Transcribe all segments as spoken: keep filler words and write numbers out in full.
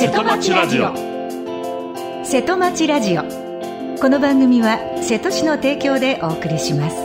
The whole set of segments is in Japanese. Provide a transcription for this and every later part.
瀬戸町ラジオ。 瀬戸町ラジオ。この番組は瀬戸市の提供でお送りします。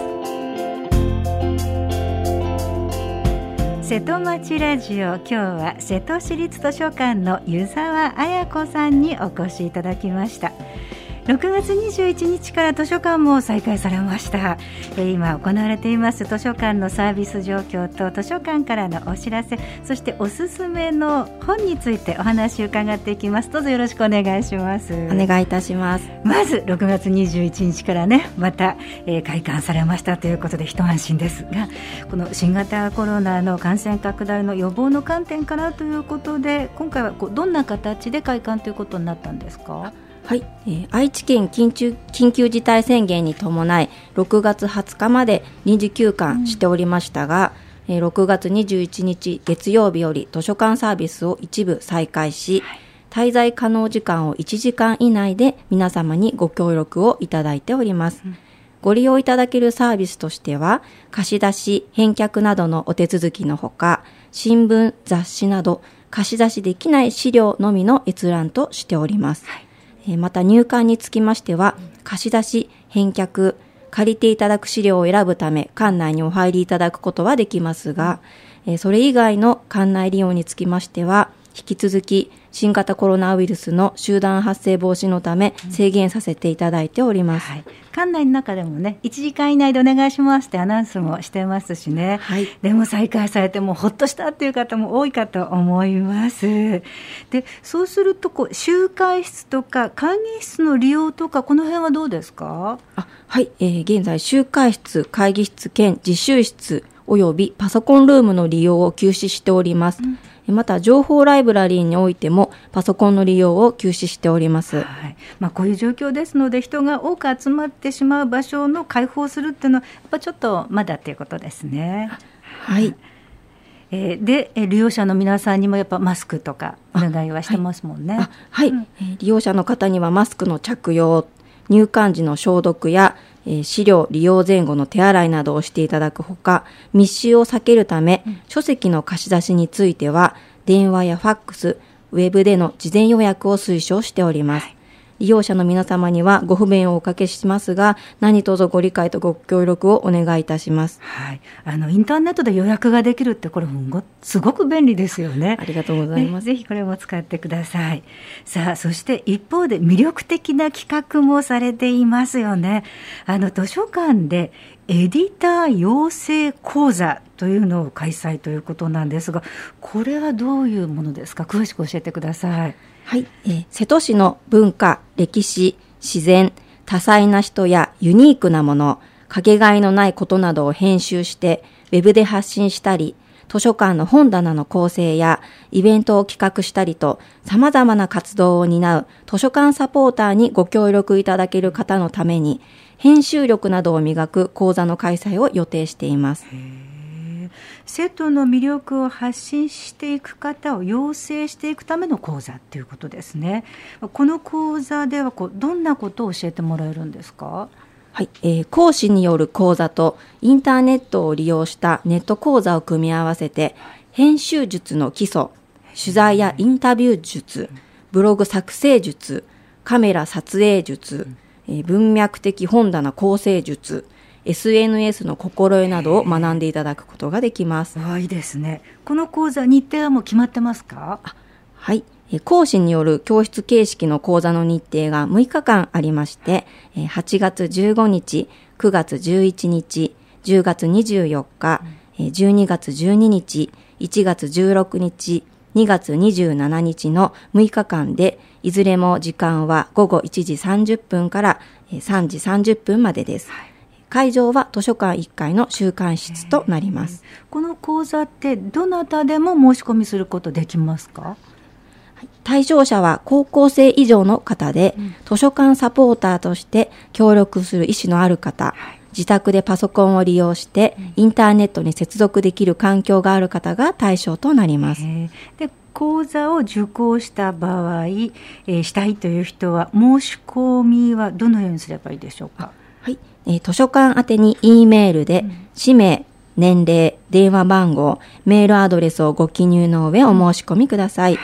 瀬戸町ラジオ、今日は瀬戸市立図書館の湯沢彩子さんにお越しいただきました。ろくがつにじゅういちにちから図書館も再開されました。えー、今行われています図書館のサービス状況と図書館からのお知らせ、そしておすすめの本についてお話を伺っていきます。どうぞよろしくお願いします。 お願いいたします。 まずろくがつにじゅういちにちからね、また、えー、開館されましたということで一安心ですが、この新型コロナの感染拡大の予防の観点からということで、今回はこうどんな形で開館ということになったんですか？ はい、えー、愛知県緊急、緊急事態宣言に伴いろくがつはつかまで臨時休館しておりましたが、うん、えー、ろくがつにじゅういちにち月曜日より図書館サービスを一部再開し、はい、滞在可能時間をいちじかん以内で皆様にご協力をいただいております。うん、ご利用いただけるサービスとしては、貸し出し、返却などのお手続きのほか、新聞、雑誌など貸し出しできない資料のみの閲覧としております。はい、また入館につきましては、貸し出し、返却、借りていただく資料を選ぶため館内にお入りいただくことはできますが、それ以外の館内利用につきましては、引き続き新型コロナウイルスの集団発生防止のため制限させていただいております。 はい、館内の中でもね、いちじかん以内でお願いしますってアナウンスもしてますしね。はい、でも再開されてもほっとしたっていう方も多いかと思います。で、そうするとこう集会室とか会議室の利用とか、この辺はどうですか？ あ、はい、えー、現在集会室、会議室兼実習室およびパソコンルームの利用を休止しております。うん、また情報ライブラリーにおいてもパソコンの利用を休止しております。はい、 まあ、こういう状況ですので、人が多く集まってしまう場所の開放するっていうのはやっぱちょっとまだっていうことですね。 はい、 えー、で利用者の皆さんにもやっぱマスクとかお願いはしてますもんね。 はい、はい、うん、利用者の方にはマスクの着用、入館時の消毒や資料利用前後の手洗いなどをしていただくほか、密集を避けるため、うん、書籍の貸し出しについては電話やファックス、ウェブでの事前予約を推奨しております。はい、利用者の皆様にはご不便をおかけしますが、何卒ご理解とご協力をお願いいたします。 はい、あのインターネットで予約ができるって、これすごく便利ですよね。 ありがとうございます。 ぜひこれも使ってください。さあ、そして一方で魅力的な企画もされていますよね。あの図書館でエディター養成講座というのを開催ということなんですが、これはどういうものですか？詳しく教えてください。 はい、えー、瀬戸市の文化、歴史、自然、多彩な人やユニークなもの、かけがえのないことなどを編集してウェブで発信したり、図書館の本棚の構成やイベントを企画したりと、様々な活動を担う図書館サポーターにご協力いただける方のために、編集力などを磨く講座の開催を予定しています。 へー、生徒の魅力を発信していく方を養成していくための講座ということですね。この講座ではこうどんなことを教えてもらえるんですか？ はい、えー、講師による講座とインターネットを利用したネット講座を組み合わせて、編集術の基礎、取材やインタビュー術、ブログ作成術、カメラ撮影術、えー、文脈的本棚構成術、エスエヌエス の心得などを学んでいただくことができます。 いいですね。この講座、日程はもう決まってますか？ あ、はい、講師による教室形式の講座の日程がむいかかんありまして、はちがつじゅうごにち、くがつじゅういちにち、じゅうがつにじゅうよっか、じゅうにがつじゅうににち、いちがつじゅうろくにち、にがつにじゅうしちにちのむいかかんで、いずれも時間はごごいちじさんじゅっぷんからさんじさんじゅっぷんまでです。はい、会場は図書館いっかいの集館室となります。 この講座ってどなたでも申し込みすることできますか？ 対象者は高校生以上の方で、うん、図書館サポーターとして協力する意思のある方、はい、自宅でパソコンを利用して、うん、インターネットに接続できる環境がある方が対象となります。 で、講座を受講した場合、えー、したいという人は申し込みはどのようにすればいいでしょうか？ はい、えー、図書館宛てに E メールで、うん、氏名、年齢、電話番号、メールアドレスをご記入の上お申し込みください。はい、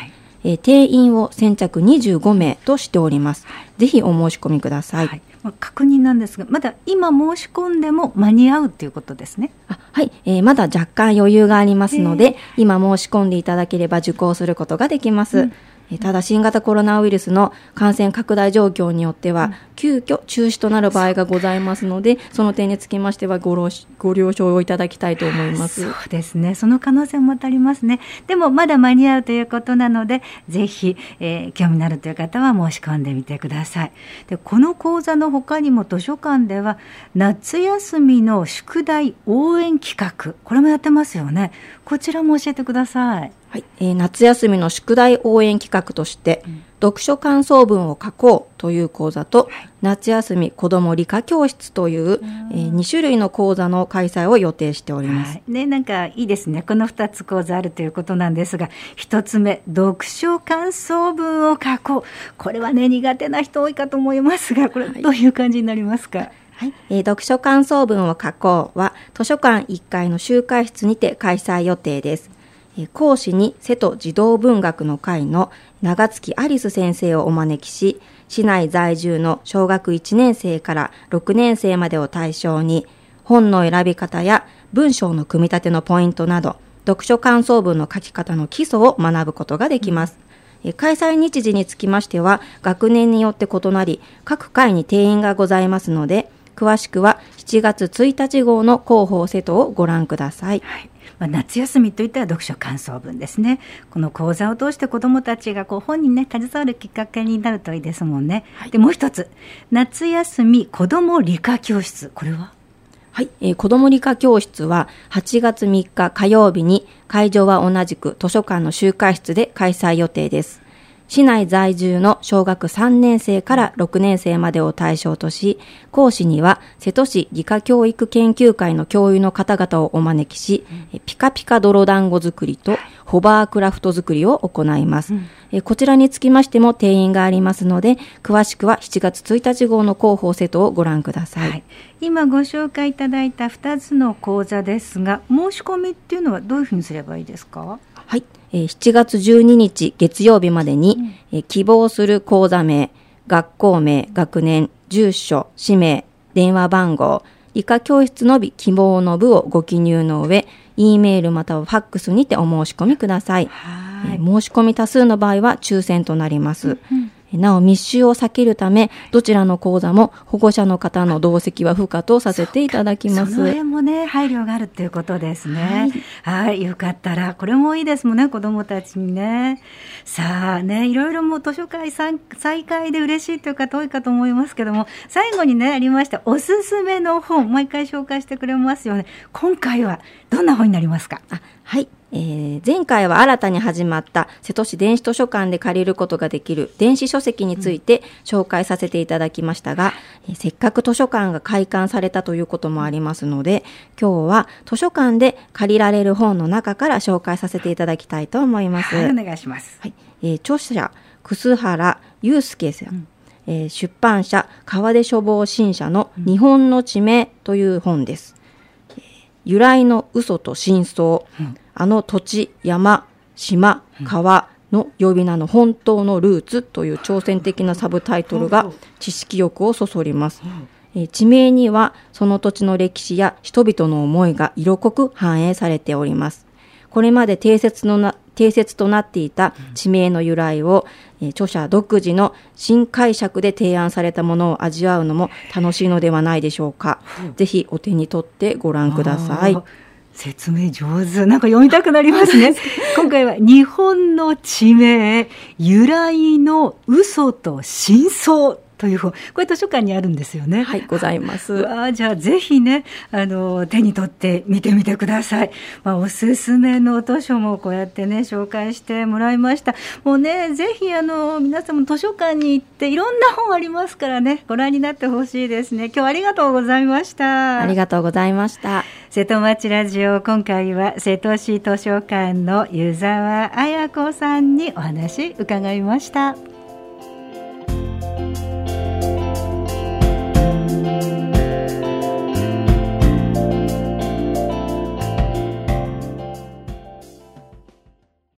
えー、定員を先着にじゅうごめいとしております。はい、ぜひお申し込みください。 はい、まあ、確認なんですが、まだ今申し込んでも間に合うということですね。 あ、はい、えー、まだ若干余裕がありますので、今申し込んでいただければ受講することができます。うん、ただ新型コロナウイルスの感染拡大状況によっては、うん、急遽中止となる場合がございますので、その点につきましては ご, ご了承をいただきたいと思います。 そうですね、その可能性もありますね。でもまだ間に合うということなので、ぜひ、えー、興味のあるという方は申し込んでみてください。で、この講座の他にも図書館では夏休みの宿題応援企画、これもやってますよね。こちらも教えてください。 はい、えー、夏休みの宿題応援企画として、うん、読書感想文を書こうという講座と、はい、夏休み子ども理科教室という、えー、に種類の講座の開催を予定しております。 はいね、なんかいいですね。このふたつ講座あるということなんですが、ひとつめ、読書感想文を書こう。これはね、苦手な人多いかと思いますが、これどういう感じになりますか？ はい、えー、読書感想文を書こうは図書館いっかいの集会室にて開催予定です。講師に瀬戸児童文学の会の長月アリス先生をお招きし、市内在住の小学いちねんせいからろくねんせいまでを対象に、本の選び方や文章の組み立てのポイントなど、読書感想文の書き方の基礎を学ぶことができます。うん、開催日時につきましては、学年によって異なり、各回に定員がございますので、詳しくはしちがつついたち号の広報瀬戸をご覧ください。 はい、まあ、夏休みといったら読書感想文ですね。この講座を通して子どもたちがこう本にね携わるきっかけになるといいですもんね。はい、でもう一つ、夏休み子ども理科教室、これははい、えー、子ども理科教室ははちがつみっか火曜日に会場は同じく図書館の集会室で開催予定です。市内在住の小学さんねんせいからろくねんせいまでを対象とし、講師には瀬戸市理科教育研究会の教諭の方々をお招きし、うん、ピカピカ泥団子作りとホバークラフト作りを行います。うん、こちらにつきましても定員がありますので、詳しくはしちがつついたち号の広報瀬戸をご覧ください。はい、 今ご紹介いただいたふたつの講座ですが、申し込みっていうのはどういうふうにすればいいですか？ はい、しちがつじゅうににち月曜日までに、うん、希望する講座名、学校名、学年、住所、氏名、電話番号、理科教室の日希望の部をご記入の上、E メールまたはファックスにてお申し込みください。はい、申し込み多数の場合は抽選となります。うんうん、なお密集を避けるため、どちらの講座も保護者の方の同席は不可とさせていただきます。 その辺もね、配慮があるっていうことですね。はい、はい、よかったらこれもいいですもんね、子どもたちにね。さあね、いろいろもう図書会再開で嬉しいという方多いかと思いますけども、最後にねありましたおすすめの本、毎回紹介してくれますよね。今回はどんな本になりますか？ あ、はい、えー、前回は新たに始まった瀬戸市電子図書館で借りることができる電子書籍について紹介させていただきましたが、うん、せっかく図書館が開館されたということもありますので、今日は図書館で借りられる本の中から紹介させていただきたいと思います。 はい、お願いします。 はい、えー、著者楠原祐介さん、うん、えー、出版社川出書房新社の日本の地名という本です。うん、由来の嘘と真相、うん、あの土地、山、島、川の呼び名の本当のルーツという挑戦的なサブタイトルが知識欲をそそります。えー、地名にはその土地の歴史や人々の思いが色濃く反映されております。これまで定説のな定説となっていた地名の由来を、えー、著者独自の新解釈で提案されたものを味わうのも楽しいのではないでしょうか。ぜひお手に取ってご覧ください。 説明上手。なんか読みたくなりますね。今回は日本の地名、由来の嘘と真相という本、これ図書館にあるんですよね。 はい、ございます。 わあ、じゃあぜひね、あの手に取って見てみてください。まあ、おすすめの図書もこうやってね紹介してもらいました。もうね、ぜひあの皆さんも図書館に行っていろんな本ありますからね、ご覧になってほしいですね。今日はありがとうございました。 ありがとうございました。 瀬戸町ラジオ、今回は瀬戸市図書館の湯沢彩子さんにお話伺いました。